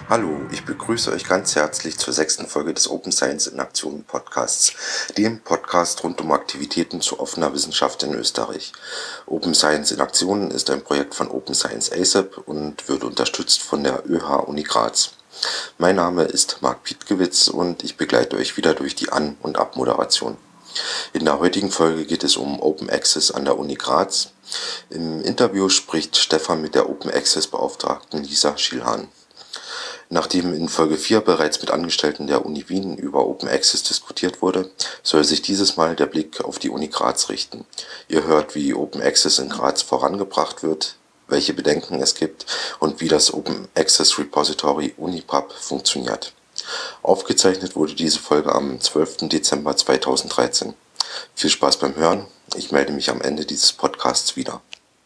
Hallo, ich begrüße euch ganz herzlich zur 6. Folge des Open Science in Aktion Podcasts, dem Podcast rund um Aktivitäten zu offener Wissenschaft in Österreich. Open Science in Aktion ist ein Projekt von Open Science ASAP und wird unterstützt von der ÖH Uni Graz. Mein Name ist Marc Pietkiewicz und ich begleite euch wieder durch die An- und Abmoderation. In der heutigen Folge geht es um Open Access an der Uni Graz. Im Interview spricht Stefan mit der Open Access Beauftragten Lisa Schielhahn. Nachdem in Folge 4 bereits mit Angestellten der Uni Wien über Open Access diskutiert wurde, soll sich dieses Mal der Blick auf die Uni Graz richten. Ihr hört, wie Open Access in Graz vorangebracht wird, welche Bedenken es gibt und wie das Open Access Repository Unipub funktioniert. Aufgezeichnet wurde diese Folge am 12. Dezember 2013. Viel Spaß beim Hören. Ich melde mich am Ende dieses Podcasts wieder.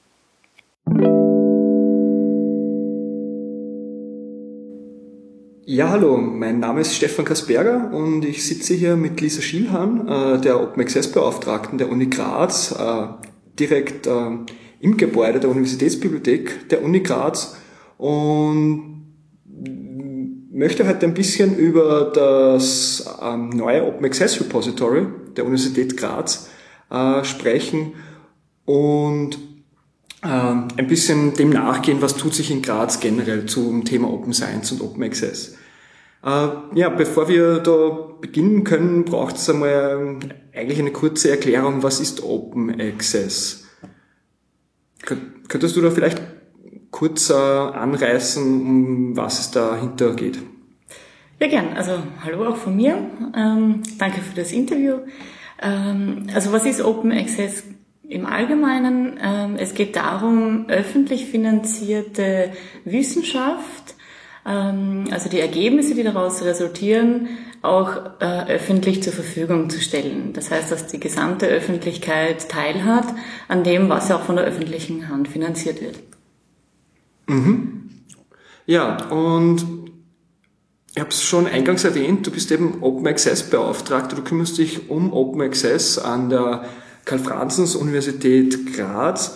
Ja, hallo, mein Name ist Stefan Kasperger und ich sitze hier mit Lisa Schielhahn, der Open Access Beauftragten der Uni Graz, direkt im Gebäude der Universitätsbibliothek der Uni Graz und möchte heute ein bisschen über das neue Open Access Repository der Universität Graz sprechen und ein bisschen dem nachgehen, was tut sich in Graz generell zum Thema Open Science und Open Access. Bevor wir da beginnen können, braucht es einmal eigentlich eine kurze Erklärung, was ist Open Access? Könntest du da vielleicht kurz anreißen, um was es dahinter geht? Ja, gern. Also hallo auch von mir. Danke für das Interview. Was ist Open Access im Allgemeinen? Es geht darum, öffentlich finanzierte Wissenschaft, also die Ergebnisse, die daraus resultieren, auch öffentlich zur Verfügung zu stellen. Das heißt, dass die gesamte Öffentlichkeit teilhat an dem, was auch von der öffentlichen Hand finanziert wird. Mhm. Ja, und ich habe es schon eingangs erwähnt, du bist eben Open Access Beauftragter, du kümmerst dich um Open Access an der Karl-Franzens-Universität Graz.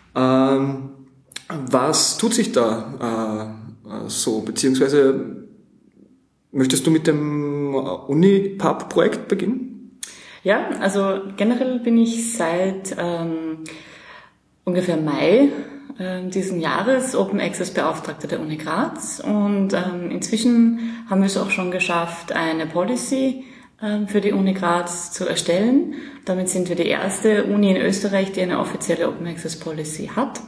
Was tut sich da so? Beziehungsweise möchtest du mit dem Unipub-Projekt beginnen? Ja, also generell bin ich seit ungefähr Mai diesen Jahres Open Access Beauftragter der Uni Graz und inzwischen haben wir es auch schon geschafft, eine Policy für die Uni Graz zu erstellen. Damit sind wir die erste Uni in Österreich, die eine offizielle Open Access Policy hat.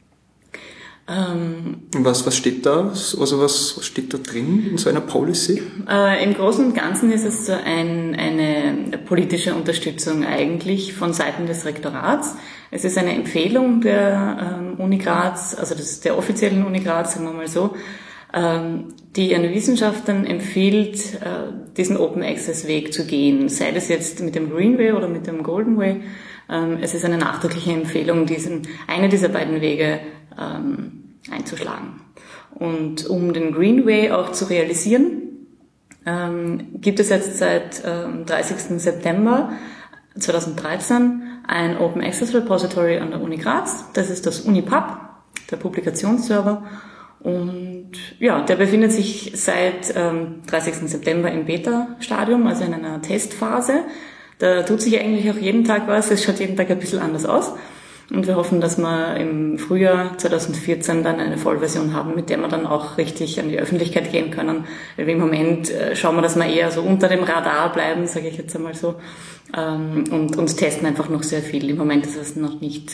Was steht da? Also was steht da drin in so einer Policy? Im Großen und Ganzen ist es so eine politische Unterstützung eigentlich von Seiten des Rektorats. Es ist eine Empfehlung der Uni Graz, also der offiziellen Uni Graz, sagen wir mal so, die ihren Wissenschaftlern empfiehlt, diesen Open Access Weg zu gehen, sei das jetzt mit dem Green Way oder mit dem Golden Way. Es ist eine nachdrückliche Empfehlung, eine dieser beiden Wege einzuschlagen. Und um den Green Way auch zu realisieren, gibt es jetzt seit 30. September 2013 ein Open Access Repository an der Uni Graz. Das ist das Unipub, der Publikationsserver. Und ja, der befindet sich seit 30. September im Beta-Stadium, also in einer Testphase. Da tut sich eigentlich auch jeden Tag was, es schaut jeden Tag ein bisschen anders aus. Und wir hoffen, dass wir im Frühjahr 2014 dann eine Vollversion haben, mit der wir dann auch richtig an die Öffentlichkeit gehen können. Weil im Moment schauen wir, dass wir eher so unter dem Radar bleiben, sage ich jetzt einmal so, und testen einfach noch sehr viel. Im Moment ist es noch nicht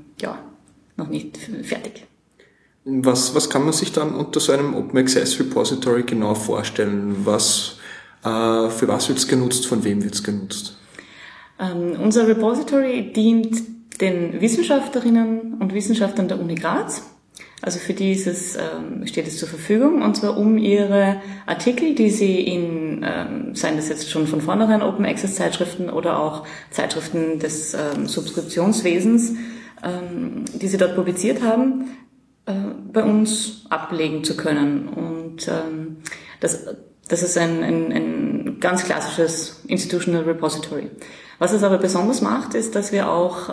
fertig. Was kann man sich dann unter so einem Open Access Repository genau vorstellen? Für was wird es genutzt, von wem wird es genutzt? Unser Repository dient den Wissenschaftlerinnen und Wissenschaftlern der Uni Graz. Also für die steht es zur Verfügung, und zwar um ihre Artikel, die sie seien das jetzt schon von vornherein Open Access Zeitschriften oder auch Zeitschriften des Subskriptionswesens, die sie dort publiziert haben, bei uns ablegen zu können. Und das ist ein ganz klassisches Institutional Repository. Was es aber besonders macht, ist, dass wir auch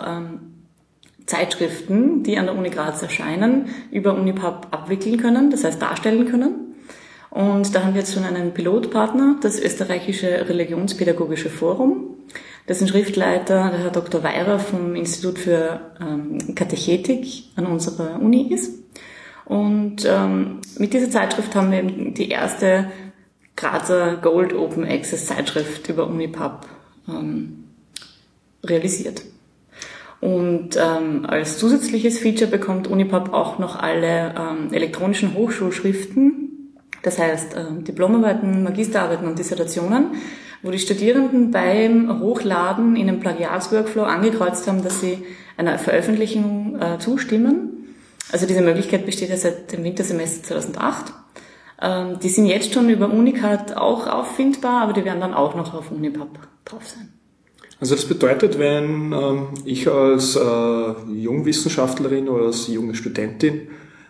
Zeitschriften, die an der Uni Graz erscheinen, über Unipub abwickeln können, das heißt darstellen können. Und da haben wir jetzt schon einen Pilotpartner, das österreichische Religionspädagogische Forum, dessen Schriftleiter der Herr Dr. Weirer vom Institut für Katechetik an unserer Uni ist. Und mit dieser Zeitschrift haben wir die erste Grazer Gold Open Access Zeitschrift über Unipub realisiert. Und als zusätzliches Feature bekommt Unipub auch noch alle elektronischen Hochschulschriften, das heißt Diplomarbeiten, Magisterarbeiten und Dissertationen, wo die Studierenden beim Hochladen in einem Plagiatsworkflow angekreuzt haben, dass sie einer Veröffentlichung zustimmen. Also diese Möglichkeit besteht ja seit dem Wintersemester 2008. Die sind jetzt schon über Unicard auch auffindbar, aber die werden dann auch noch auf Unipub drauf sein. Also das bedeutet, wenn ich als Jungwissenschaftlerin oder als junge Studentin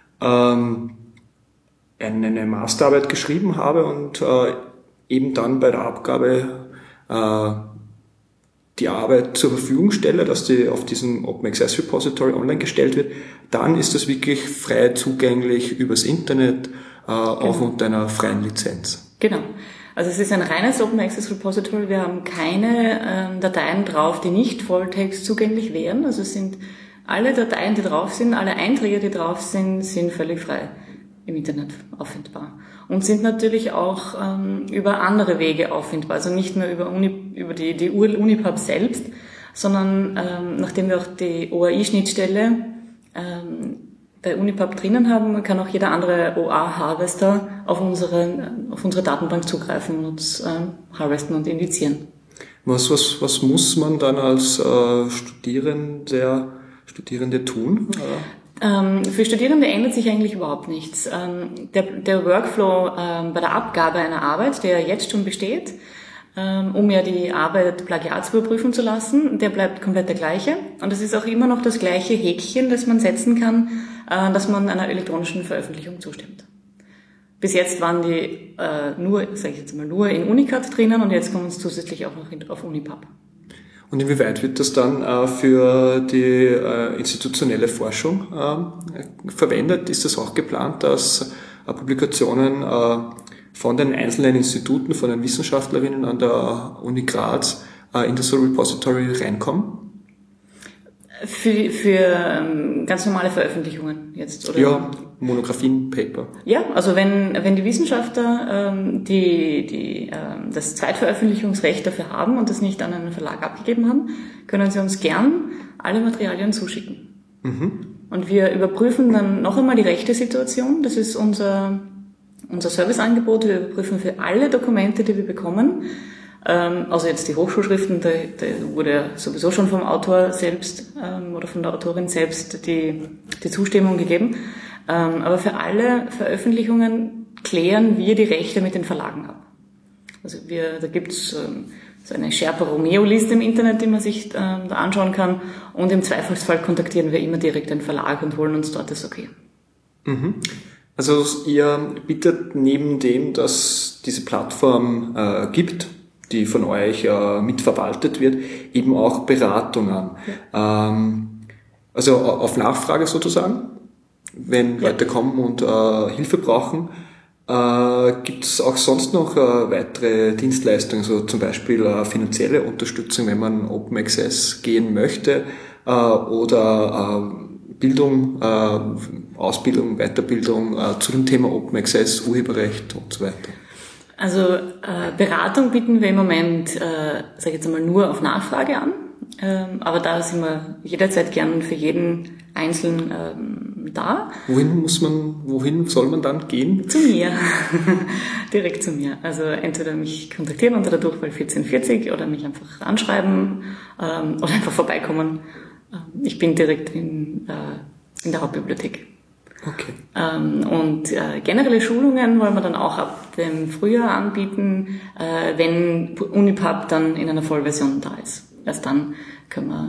eine Masterarbeit geschrieben habe und eben dann bei der Abgabe die Arbeit zur Verfügung stelle, dass die auf diesem Open Access Repository online gestellt wird, dann ist das wirklich frei zugänglich übers Internet, auch unter einer freien Lizenz. Genau. Also es ist ein reines Open Access Repository. Wir haben keine Dateien drauf, die nicht Volltext zugänglich wären. Also es sind alle Dateien, die drauf sind, alle Einträge, die drauf sind, sind völlig frei im Internet auffindbar. Und sind natürlich auch über andere Wege auffindbar. Also nicht nur über die Unipub selbst, sondern nachdem wir auch die OAI-Schnittstelle bei Unipub drinnen haben, kann auch jeder andere OA-Harvester auf unsere Datenbank zugreifen und uns harvesten und indizieren. Was muss man dann als Studierende tun? Für Studierende ändert sich eigentlich überhaupt nichts. Der Workflow bei der Abgabe einer Arbeit, der jetzt schon besteht, um ja die Arbeit plagiatsüberprüfen zu lassen, der bleibt komplett der gleiche. Und es ist auch immer noch das gleiche Häkchen, das man setzen kann, dass man einer elektronischen Veröffentlichung zustimmt. Bis jetzt waren die nur in Unicard drinnen und jetzt kommen es zusätzlich auch noch auf Unipub. Und inwieweit wird das dann für die institutionelle Forschung verwendet? Ist das auch geplant, dass Publikationen von den einzelnen Instituten, von den Wissenschaftlerinnen an der Uni Graz in das Repository reinkommen? Für ganz normale Veröffentlichungen jetzt, oder? Ja, Monographien, Paper. Ja, also wenn die Wissenschaftler das Zweitveröffentlichungsrecht dafür haben und das nicht an einen Verlag abgegeben haben, können sie uns gern alle Materialien zuschicken. Mhm. Und wir überprüfen dann noch einmal die Rechte-Situation. Das ist unser Serviceangebot. Wir überprüfen für alle Dokumente, die wir bekommen, also jetzt die Hochschulschriften, da wurde ja sowieso schon vom Autor selbst oder von der Autorin selbst die Zustimmung gegeben. Aber für alle Veröffentlichungen klären wir die Rechte mit den Verlagen ab. Also da gibt's so eine Sherpa-Romeo-Liste im Internet, die man sich da anschauen kann. Und im Zweifelsfall kontaktieren wir immer direkt den Verlag und holen uns dort das Okay. Mhm. Also ihr bietet neben dem, dass diese Plattform gibt, die von euch mitverwaltet wird, eben auch Beratung an. Ja. Also auf Nachfrage sozusagen, wenn Leute kommen und Hilfe brauchen. Gibt es auch sonst noch weitere Dienstleistungen, so zum Beispiel finanzielle Unterstützung, wenn man Open Access gehen möchte, oder Bildung, Ausbildung, Weiterbildung zu dem Thema Open Access, Urheberrecht und so weiter? Also Beratung bieten wir im Moment, sage ich jetzt einmal, nur auf Nachfrage an. Aber da sind wir jederzeit gern für jeden Einzelnen da. Wohin soll man dann gehen? Zu mir. Direkt zu mir. Also entweder mich kontaktieren unter der Durchwahl 1440 oder mich einfach anschreiben oder einfach vorbeikommen. Ich bin direkt in der Hauptbibliothek. Okay. Und generelle Schulungen wollen wir dann auch ab dem Frühjahr anbieten, wenn Unipub dann in einer Vollversion da ist. Erst dann können wir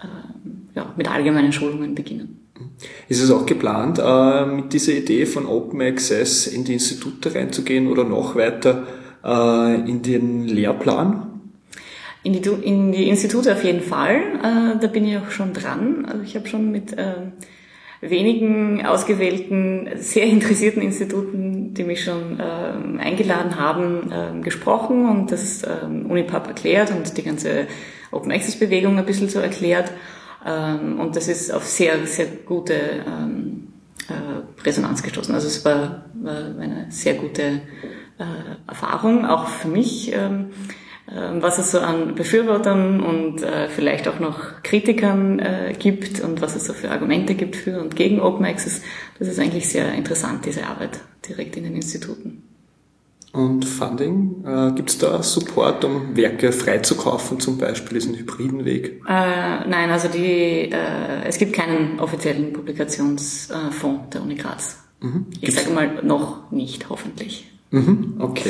mit allgemeinen Schulungen beginnen. Ist es auch geplant, mit dieser Idee von Open Access in die Institute reinzugehen oder noch weiter in den Lehrplan? In die Institute auf jeden Fall. Da bin ich auch schon dran. Also ich habe schon mit wenigen ausgewählten, sehr interessierten Instituten, die mich schon eingeladen haben, gesprochen und das Unipub erklärt und die ganze Open Access Bewegung ein bisschen so erklärt. Und das ist auf sehr, sehr gute Resonanz gestoßen. Also es war eine sehr gute Erfahrung, auch für mich, was es so an Befürwortern und vielleicht auch noch Kritikern gibt und was es so für Argumente gibt für und gegen Open Access. Das ist eigentlich sehr interessant, diese Arbeit direkt in den Instituten. Und Funding, gibt es da Support, um Werke freizukaufen, zum Beispiel diesen hybriden Weg? Nein, also es gibt keinen offiziellen Publikationsfonds der Uni Graz. Mhm. Ich sage mal noch nicht, hoffentlich. Mhm, okay.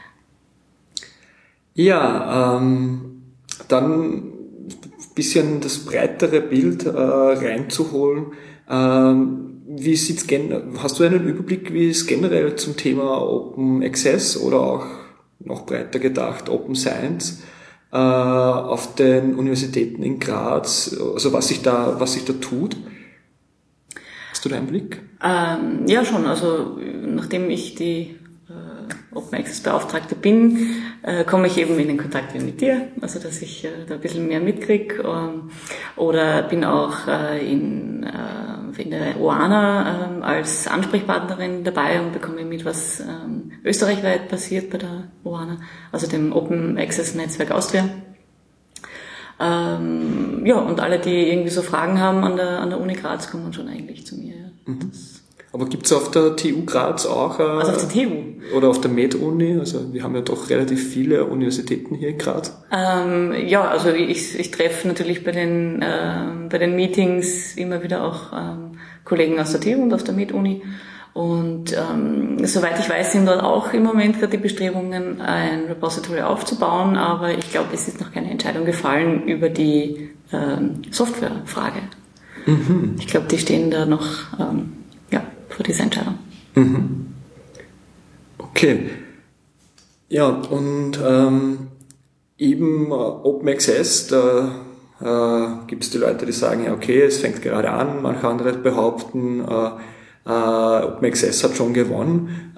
Ja, dann ein bisschen das breitere Bild reinzuholen. Wie sieht's hast du einen Überblick, wie es generell zum Thema Open Access oder auch noch breiter gedacht Open Science auf den Universitäten in Graz, also was sich da tut? Hast du da einen Blick? Ja, schon. Also nachdem ich die Open Access Beauftragte bin, komme ich eben in den Kontakt mit dir, also dass ich da ein bisschen mehr mitkriege, oder bin auch in der OANA als Ansprechpartnerin dabei und bekomme mit, was österreichweit passiert bei der OANA, also dem Open Access Netzwerk Austria. Ja, und alle, die irgendwie so Fragen haben an der Uni Graz, kommen schon eigentlich zu mir. Ja. Mhm. Aber gibt's auf der TU Graz auch... also auf der TU? Oder auf der Med-Uni? Also wir haben ja doch relativ viele Universitäten hier in Graz. Ja, also ich treffe natürlich bei den Meetings immer wieder auch Kollegen aus der TU und aus der Med-Uni. Und soweit ich weiß, sind dort auch im Moment gerade die Bestrebungen, ein Repository aufzubauen. Aber ich glaube, es ist noch keine Entscheidung gefallen über die Softwarefrage. Mhm. Ich glaube, die stehen da noch... vor dieser Entscheidung. Mhm. Okay. Ja, und eben Open Access, da gibt es die Leute, die sagen, ja okay, es fängt gerade an, manche andere behaupten, Open Access hat schon gewonnen.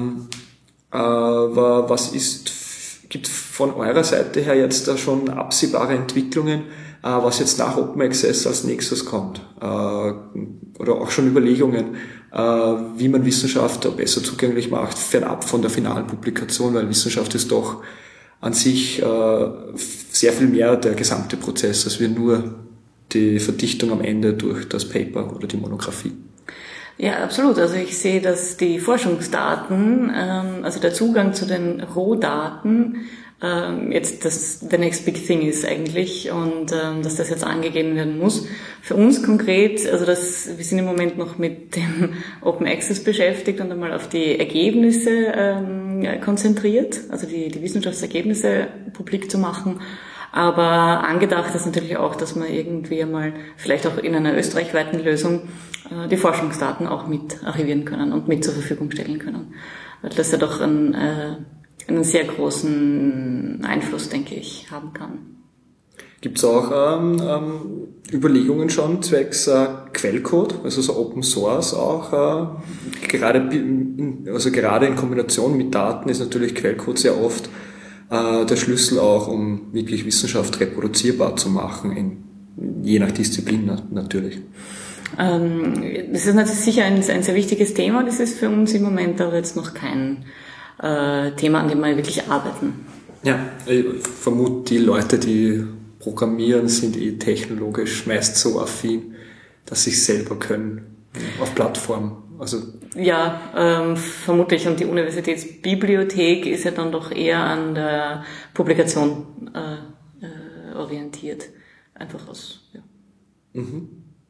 Aber gibt von eurer Seite her jetzt da schon absehbare Entwicklungen, was jetzt nach Open Access als nächstes kommt? Oder auch schon Überlegungen, wie man Wissenschaft besser zugänglich macht, fernab von der finalen Publikation, weil Wissenschaft ist doch an sich sehr viel mehr der gesamte Prozess, als wir nur die Verdichtung am Ende durch das Paper oder die Monographie. Ja, absolut. Also ich sehe, dass die Forschungsdaten, also der Zugang zu den Rohdaten, jetzt the next big thing ist eigentlich und dass das jetzt angegeben werden muss. Für uns konkret, also wir sind im Moment noch mit dem Open Access beschäftigt und einmal auf die Ergebnisse konzentriert, also die Wissenschaftsergebnisse publik zu machen. Aber angedacht ist natürlich auch, dass man irgendwie einmal, vielleicht auch in einer österreichweiten Lösung, die Forschungsdaten auch mit archivieren können und mit zur Verfügung stellen können. Weil das ja doch einen sehr großen Einfluss, denke ich, haben kann. Gibt es auch Überlegungen schon zwecks Quellcode, also so Open Source auch? Gerade in Kombination mit Daten ist natürlich Quellcode sehr oft der Schlüssel auch, um wirklich Wissenschaft reproduzierbar zu machen, je nach Disziplin natürlich. Das ist natürlich sicher ein sehr wichtiges Thema, das ist für uns im Moment aber jetzt noch kein Thema, an dem wir wirklich arbeiten. Ja, ich vermute, die Leute, die programmieren, sind technologisch meist so affin, dass sie es selber können, auf Plattform. Also ja, vermutlich. Und die Universitätsbibliothek ist ja dann doch eher an der Publikation orientiert. Einfach aus, ja. Mhm.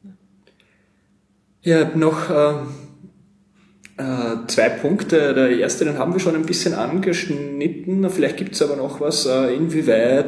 Ja, noch 2 Punkte. Der erste, den haben wir schon ein bisschen angeschnitten. Vielleicht gibt es aber noch was, inwieweit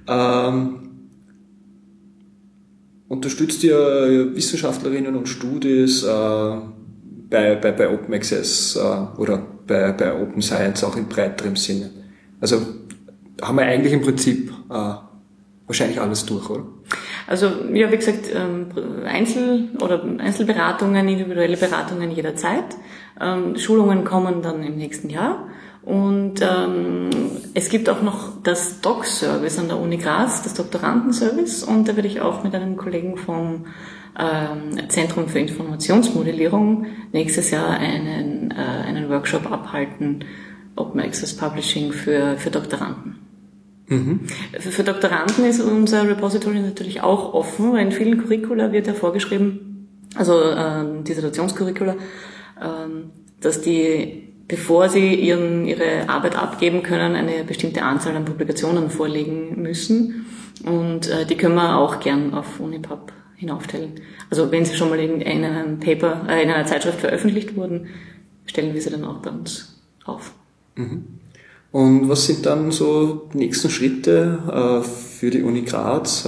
unterstützt ihr Wissenschaftlerinnen und Studis bei Open Access oder bei Open Science auch in breiterem Sinne? Also haben wir eigentlich im Prinzip wahrscheinlich alles durch, oder? Also ja, wie gesagt, Einzelberatungen, individuelle Beratungen jederzeit. Schulungen kommen dann im nächsten Jahr. Und es gibt auch noch das Doc-Service an der Uni Graz, das Doktorandenservice. Und da werde ich auch mit einem Kollegen vom Zentrum für Informationsmodellierung nächstes Jahr einen Workshop abhalten, Open Access Publishing für Doktoranden. Mhm. Für Doktoranden ist unser Repository natürlich auch offen, weil in vielen Curricula wird ja vorgeschrieben, also Dissertationscurricula, dass die, bevor sie ihre Arbeit abgeben können, eine bestimmte Anzahl an Publikationen vorlegen müssen. Und die können wir auch gern auf Unipub hinaufstellen. Also wenn sie schon mal in einem Paper, in einer Zeitschrift veröffentlicht wurden, stellen wir sie dann auch bei uns auf. Mhm. Und was sind dann so die nächsten Schritte für die Uni Graz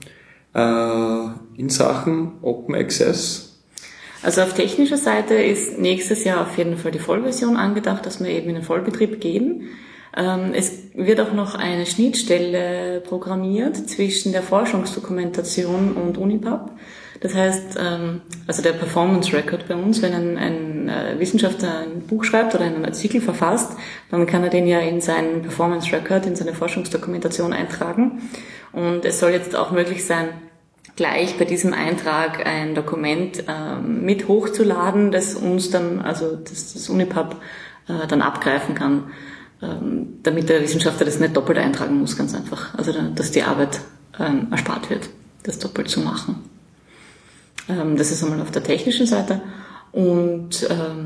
in Sachen Open Access? Also auf technischer Seite ist nächstes Jahr auf jeden Fall die Vollversion angedacht, dass wir eben in den Vollbetrieb gehen. Es wird auch noch eine Schnittstelle programmiert zwischen der Forschungsdokumentation und Unipub. Das heißt, also der Performance Record bei uns, wenn ein Wissenschaftler ein Buch schreibt oder einen Artikel verfasst, dann kann er den ja in seinen Performance Record, in seine Forschungsdokumentation eintragen. Und es soll jetzt auch möglich sein, gleich bei diesem Eintrag ein Dokument mit hochzuladen, das uns dann, also das Unipub dann abgreifen kann, damit der Wissenschaftler das nicht doppelt eintragen muss, ganz einfach. Also dass die Arbeit erspart wird, das doppelt zu machen. Das ist einmal auf der technischen Seite. Und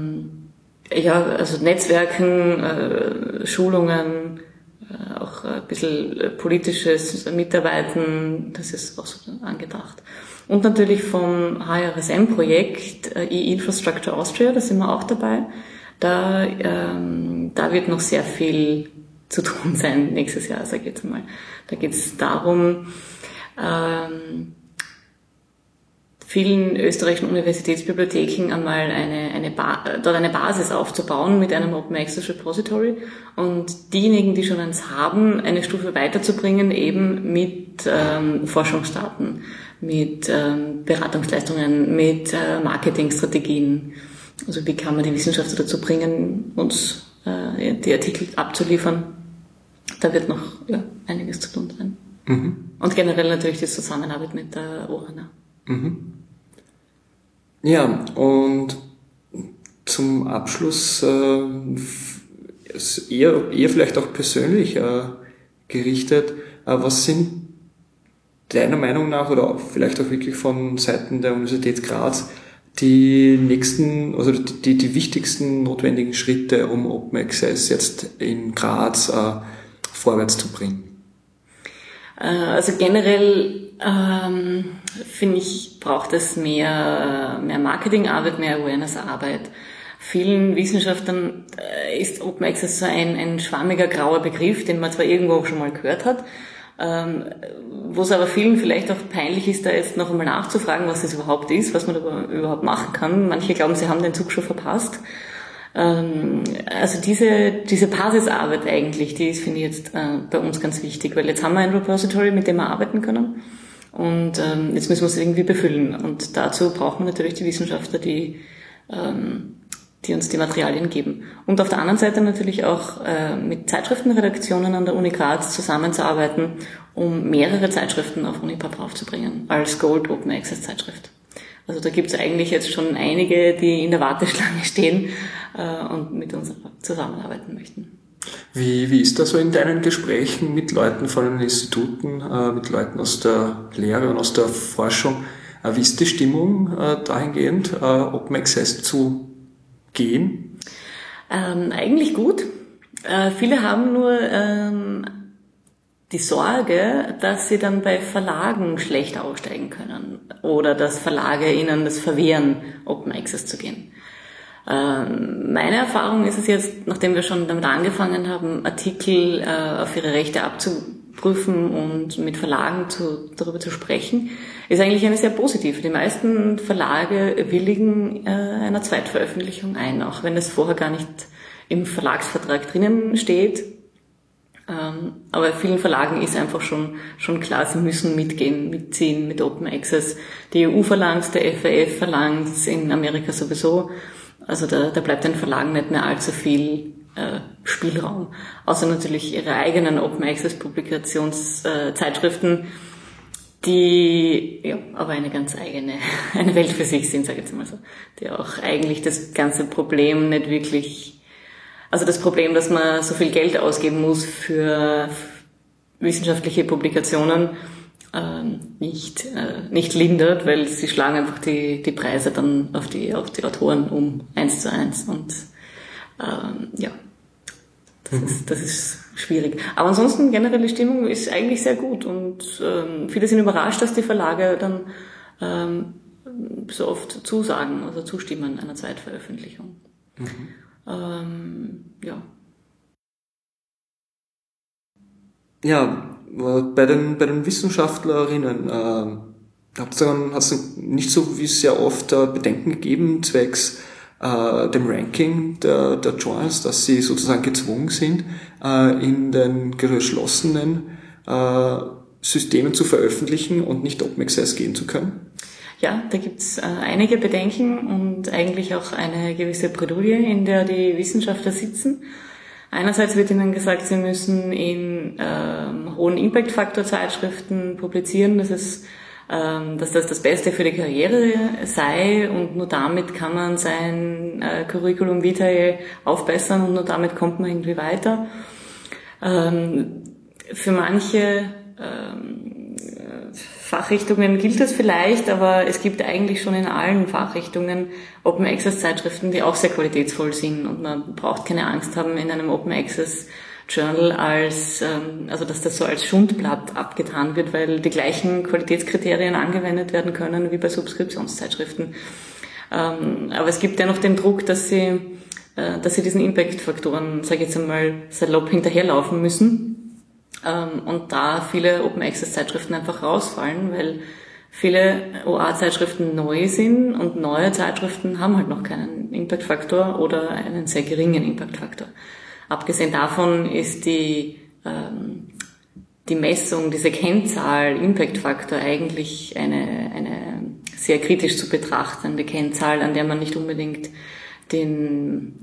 also Netzwerken, Schulungen, auch ein bisschen politisches Mitarbeiten, das ist auch so angedacht. Und natürlich vom HRSM-Projekt E-Infrastructure Austria, da sind wir auch dabei. Da wird noch sehr viel zu tun sein nächstes Jahr, sage ich jetzt mal. Da geht es darum, vielen österreichischen Universitätsbibliotheken einmal dort eine Basis aufzubauen mit einem Open Access Repository und diejenigen, die schon eins haben, eine Stufe weiterzubringen, eben mit Forschungsdaten, mit Beratungsleistungen, mit Marketingstrategien. Also wie kann man die Wissenschaftler dazu bringen, uns die Artikel abzuliefern? Da wird noch einiges zu tun sein. Mhm. Und generell natürlich die Zusammenarbeit mit der ORANA. Mhm. Ja, und zum Abschluss eher vielleicht auch persönlich gerichtet, was sind deiner Meinung nach oder vielleicht auch wirklich von Seiten der Universität Graz die nächsten, also die wichtigsten notwendigen Schritte, um Open Access jetzt in Graz vorwärts zu bringen? Also generell finde ich, braucht es mehr Marketingarbeit, mehr Awareness-Arbeit. Vielen Wissenschaftlern ist Open Access so ein schwammiger, grauer Begriff, den man zwar irgendwo auch schon mal gehört hat, wo es aber vielen vielleicht auch peinlich ist, da jetzt noch einmal nachzufragen, was das überhaupt ist, was man da überhaupt machen kann. Manche glauben, sie haben den Zug schon verpasst. Also diese Basisarbeit eigentlich, die ist, finde ich, jetzt bei uns ganz wichtig, weil jetzt haben wir ein Repository, mit dem wir arbeiten können und jetzt müssen wir es irgendwie befüllen und dazu brauchen wir natürlich die Wissenschaftler, die uns die Materialien geben. Und auf der anderen Seite natürlich auch mit Zeitschriftenredaktionen an der Uni Graz zusammenzuarbeiten, um mehrere Zeitschriften auf Unipub aufzubringen, als Gold Open Access Zeitschrift. Also da gibt es eigentlich jetzt schon einige, die in der Warteschlange stehen und mit uns zusammenarbeiten möchten. Wie ist das so in deinen Gesprächen mit Leuten von den Instituten, mit Leuten aus der Lehre und aus der Forschung? Wie ist die Stimmung dahingehend, Open Access zu gehen? Eigentlich gut. Viele haben nur die Sorge, dass sie dann bei Verlagen schlecht aussteigen können oder dass Verlage ihnen das verwehren, Open Access zu gehen. Meine Erfahrung ist es jetzt, nachdem wir schon damit angefangen haben, Artikel auf ihre Rechte abzuprüfen und mit Verlagen darüber zu sprechen, ist eigentlich eine sehr positive. Die meisten Verlage willigen einer Zweitveröffentlichung ein, auch wenn es vorher gar nicht im Verlagsvertrag drinnen steht. Aber vielen Verlagen ist einfach schon klar, sie müssen mitziehen mit Open Access. Die EU verlangt, der FAF verlangt, in Amerika sowieso. Also da bleibt den Verlagen nicht mehr allzu viel Spielraum. Außer natürlich ihre eigenen Open Access Publikationszeitschriften, die ja aber eine ganz eigene, eine Welt für sich sind, sage ich jetzt mal so. Die auch eigentlich das ganze Problem nicht wirklich, also das Problem, dass man so viel Geld ausgeben muss für wissenschaftliche Publikationen, nicht lindert, weil sie schlagen einfach die Preise dann auf die Autoren um 1:1 und das ist schwierig. Aber ansonsten generelle Stimmung ist eigentlich sehr gut und viele sind überrascht, dass die Verlage dann so oft zusagen, also zustimmen einer Zweitveröffentlichung. Ja, bei den Wissenschaftlerinnen hat es nicht so wie sehr oft Bedenken gegeben zwecks dem Ranking der Journals, dass sie sozusagen gezwungen sind, in den geschlossenen Systemen zu veröffentlichen und nicht Open Access gehen zu können? Ja, da gibt's einige Bedenken und eigentlich auch eine gewisse Bredouille, in der die Wissenschaftler sitzen. Einerseits wird ihnen gesagt, sie müssen in hohen Impact-Faktor-Zeitschriften publizieren, dass das das Beste für die Karriere sei und nur damit kann man sein Curriculum vitae aufbessern und nur damit kommt man irgendwie weiter. Für manche Fachrichtungen gilt das vielleicht, aber es gibt eigentlich schon in allen Fachrichtungen Open Access Zeitschriften, die auch sehr qualitätsvoll sind und man braucht keine Angst haben, in einem Open Access Journal dass das so als Schundblatt abgetan wird, weil die gleichen Qualitätskriterien angewendet werden können wie bei Subskriptionszeitschriften. Aber es gibt ja noch den Druck, dass sie diesen Impact-Faktoren, sage ich jetzt einmal, salopp hinterherlaufen müssen. Und da viele Open Access Zeitschriften einfach rausfallen, weil viele OA-Zeitschriften neu sind und neue Zeitschriften haben halt noch keinen Impact-Faktor oder einen sehr geringen Impact-Faktor. Abgesehen davon ist die Messung, diese Kennzahl, Impact-Faktor eigentlich eine sehr kritisch zu betrachtende Kennzahl, an der man nicht unbedingt einen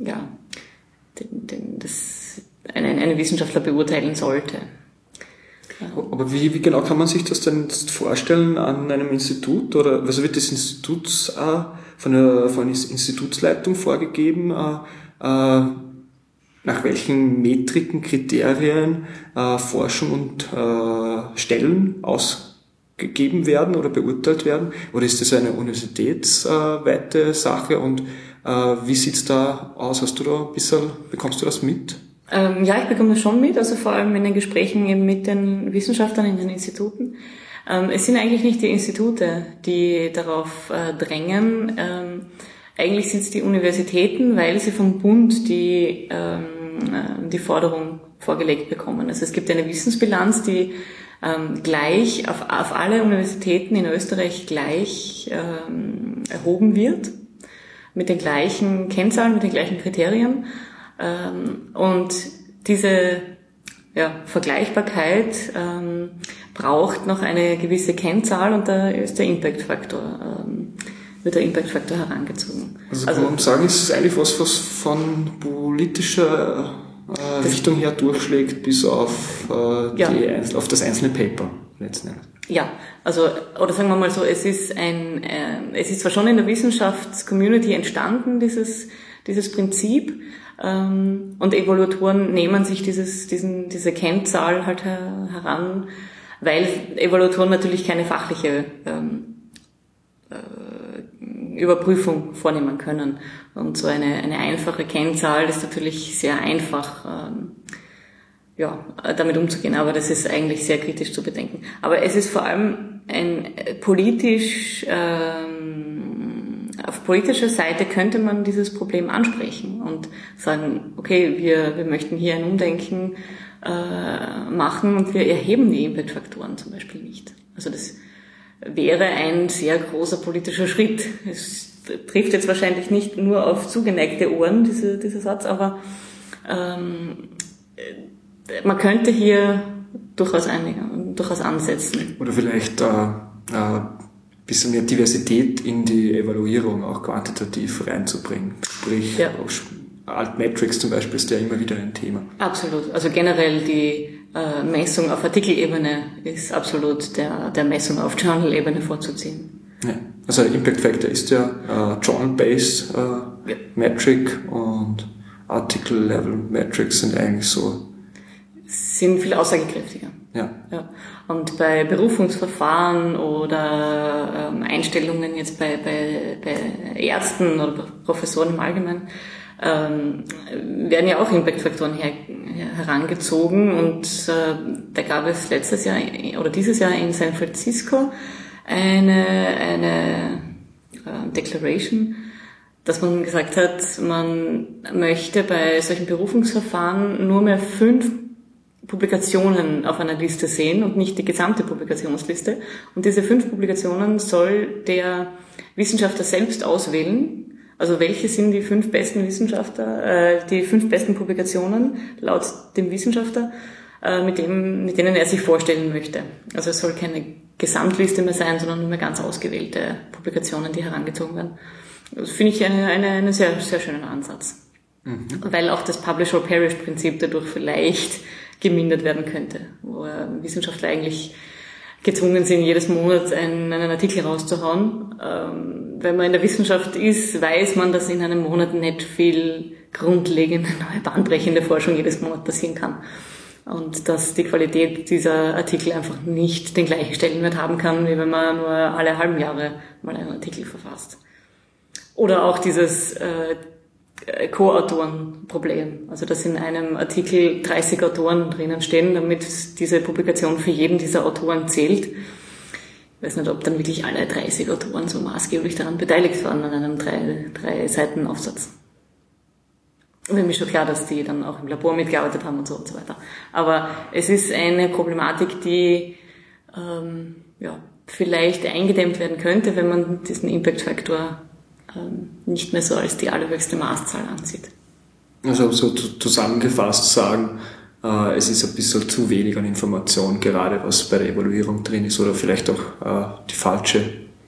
Wissenschaftler beurteilen sollte. Aber wie genau kann man sich das denn jetzt vorstellen an einem Institut? Oder also wird das Institut von der Institutsleitung vorgegeben, nach welchen Metriken, Kriterien Forschung und Stellen ausgegeben werden oder beurteilt werden? Oder ist das eine universitätsweite Sache? Und wie sieht's da aus? Bekommst du das mit? Ja, ich bekomme das schon mit, also vor allem in den Gesprächen eben mit den Wissenschaftlern in den Instituten. Es sind eigentlich nicht die Institute, die darauf drängen. Eigentlich sind es die Universitäten, weil sie vom Bund die Forderung vorgelegt bekommen. Also es gibt eine Wissensbilanz, die gleich auf alle Universitäten in Österreich gleich erhoben wird, mit den gleichen Kennzahlen, mit den gleichen Kriterien. Und diese Vergleichbarkeit braucht noch eine gewisse Kennzahl und da ist der Impact-Faktor, wird der Impact-Faktor herangezogen. Also kann man sagen, ist es eigentlich was von politischer Richtung her durchschlägt bis auf das einzelne Paper letzten Endes. Ja, also, oder sagen wir mal so, es ist zwar schon in der Wissenschaftscommunity entstanden, dieses Prinzip, und Evaluatoren nehmen sich diese Kennzahl halt heran, weil Evaluatoren natürlich keine fachliche Überprüfung vornehmen können. Und so eine einfache Kennzahl ist natürlich sehr einfach, damit umzugehen, aber das ist eigentlich sehr kritisch zu bedenken. Aber es ist vor allem auf politischer Seite könnte man dieses Problem ansprechen und sagen, okay, wir möchten hier ein Umdenken machen und wir erheben die Impact-Faktoren zum Beispiel nicht. Also das wäre ein sehr großer politischer Schritt. Es trifft jetzt wahrscheinlich nicht nur auf zugeneigte Ohren, dieser Satz, aber man könnte hier durchaus ansetzen. Oder vielleicht ein bisschen mehr Diversität in die Evaluierung auch quantitativ reinzubringen. Sprich, Altmetrics zum Beispiel ist ja immer wieder ein Thema. Absolut. Also generell die Messung auf Artikelebene ist absolut der Messung auf Journal-Ebene vorzuziehen. Ja. Also Impact Factor ist ja Journal-based Metric und Article-Level Metrics sind eigentlich so. Sind viel aussagekräftiger. Ja. Und bei Berufungsverfahren oder Einstellungen jetzt bei Ärzten oder Professoren im Allgemeinen werden ja auch Impact-Faktoren herangezogen und da gab es dieses Jahr in San Francisco eine Declaration, dass man gesagt hat, man möchte bei solchen Berufungsverfahren nur mehr 5 Publikationen auf einer Liste sehen und nicht die gesamte Publikationsliste. Und diese 5 Publikationen soll der Wissenschaftler selbst auswählen. Also welche sind die 5 besten die 5 besten Publikationen laut dem Wissenschaftler, mit denen er sich vorstellen möchte. Also es soll keine Gesamtliste mehr sein, sondern nur mehr ganz ausgewählte Publikationen, die herangezogen werden. Das finde ich einen sehr, sehr schönen Ansatz. Weil auch das Publish-or-Perish-Prinzip dadurch vielleicht gemindert werden könnte, wo Wissenschaftler eigentlich gezwungen sind, jedes Monat einen Artikel rauszuhauen. Wenn man in der Wissenschaft ist, weiß man, dass in einem Monat nicht viel grundlegende, neue, bahnbrechende Forschung jedes Monat passieren kann. Und dass die Qualität dieser Artikel einfach nicht den gleichen Stellenwert haben kann, wie wenn man nur alle halben Jahre mal einen Artikel verfasst. Oder auch dieses Co-Autoren-Problem. Also dass in einem Artikel 30 Autoren drinnen stehen, damit diese Publikation für jeden dieser Autoren zählt. Ich weiß nicht, ob dann wirklich alle 30 Autoren so maßgeblich daran beteiligt waren, an einem 3 Seiten Aufsatz. Mir ist schon klar, dass die dann auch im Labor mitgearbeitet haben und so weiter. Aber es ist eine Problematik, die vielleicht eingedämmt werden könnte, wenn man diesen Impact-Faktor nicht mehr so als die allerhöchste Maßzahl ansieht. Also so zusammengefasst sagen, es ist ein bisschen zu wenig an Information, gerade was bei der Evaluierung drin ist, oder vielleicht auch die falsche.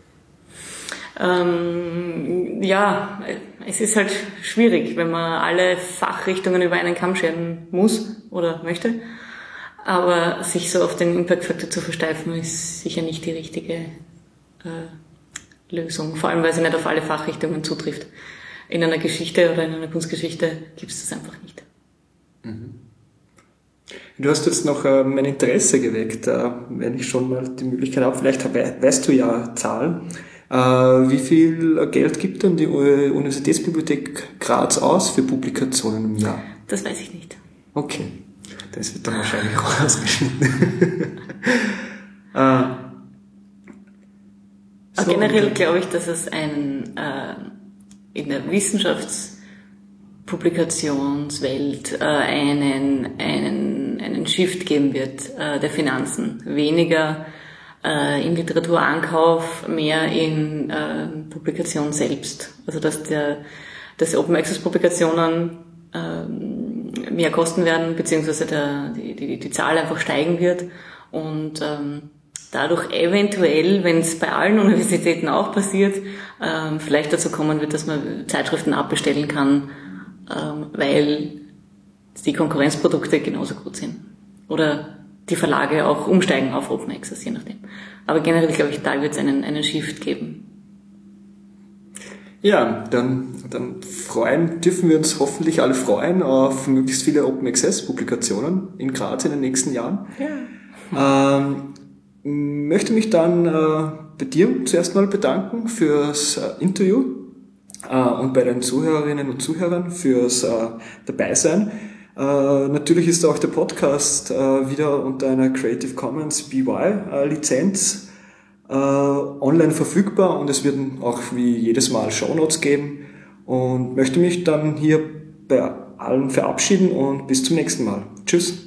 Es ist halt schwierig, wenn man alle Fachrichtungen über einen Kamm scheren muss oder möchte. Aber sich so auf den Impact-Faktor zu versteifen, ist sicher nicht die richtige Lösung. Vor allem, weil sie nicht auf alle Fachrichtungen zutrifft. In einer Geschichte oder in einer Kunstgeschichte gibt es das einfach nicht. Du hast jetzt noch mein Interesse geweckt, wenn ich schon mal die Möglichkeit habe. Vielleicht weißt du ja Zahlen. Wie viel Geld gibt denn die Universitätsbibliothek Graz aus für Publikationen im Jahr? Das weiß ich nicht. Okay, das wird dann wahrscheinlich auch ausgeschnitten. So, generell glaube ich, dass es in der Wissenschaftspublikationswelt einen Shift geben wird der Finanzen. Weniger in Literaturankauf, mehr in Publikation selbst. Also dass Open Access Publikationen mehr kosten werden, beziehungsweise die Zahl einfach steigen wird und dadurch eventuell, wenn es bei allen Universitäten auch passiert, vielleicht dazu kommen wird, dass man Zeitschriften abbestellen kann, weil die Konkurrenzprodukte genauso gut sind. Oder die Verlage auch umsteigen auf Open Access, je nachdem. Aber generell, glaube ich, da wird es einen Shift geben. Ja, dann dürfen wir uns hoffentlich alle freuen auf möglichst viele Open Access Publikationen in Graz in den nächsten Jahren. Ja. Möchte mich dann bei dir zuerst mal bedanken fürs Interview und bei den Zuhörerinnen und Zuhörern fürs Dabeisein. Natürlich ist auch der Podcast wieder unter einer Creative Commons BY Lizenz online verfügbar und es wird auch wie jedes Mal Shownotes geben und möchte mich dann hier bei allen verabschieden und bis zum nächsten Mal. Tschüss.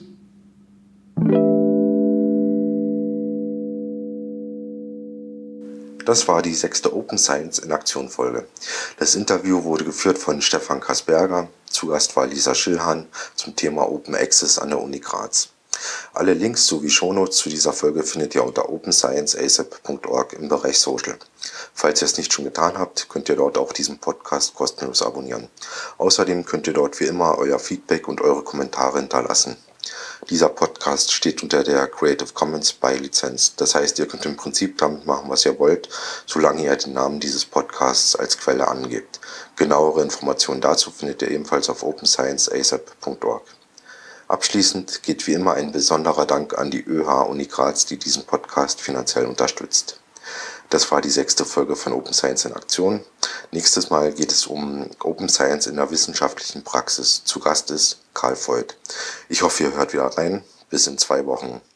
Das war die 6. Open Science in Aktion Folge. Das Interview wurde geführt von Stefan Kasperger. Zu Gast war Lisa Schillhahn zum Thema Open Access an der Uni Graz. Alle Links sowie Shownotes zu dieser Folge findet ihr unter openscienceasap.org im Bereich Social. Falls ihr es nicht schon getan habt, könnt ihr dort auch diesen Podcast kostenlos abonnieren. Außerdem könnt ihr dort wie immer euer Feedback und eure Kommentare hinterlassen. Dieser Podcast steht unter der Creative Commons by Lizenz. Das heißt, ihr könnt im Prinzip damit machen, was ihr wollt, solange ihr den Namen dieses Podcasts als Quelle angebt. Genauere Informationen dazu findet ihr ebenfalls auf openscienceasap.org. Abschließend geht wie immer ein besonderer Dank an die ÖH Uni Graz, die diesen Podcast finanziell unterstützt. Das war die 6. Folge von Open Science in Aktion. Nächstes Mal geht es um Open Science in der wissenschaftlichen Praxis. Zu Gast ist Karl Voigt. Ich hoffe, ihr hört wieder rein. Bis in 2 Wochen.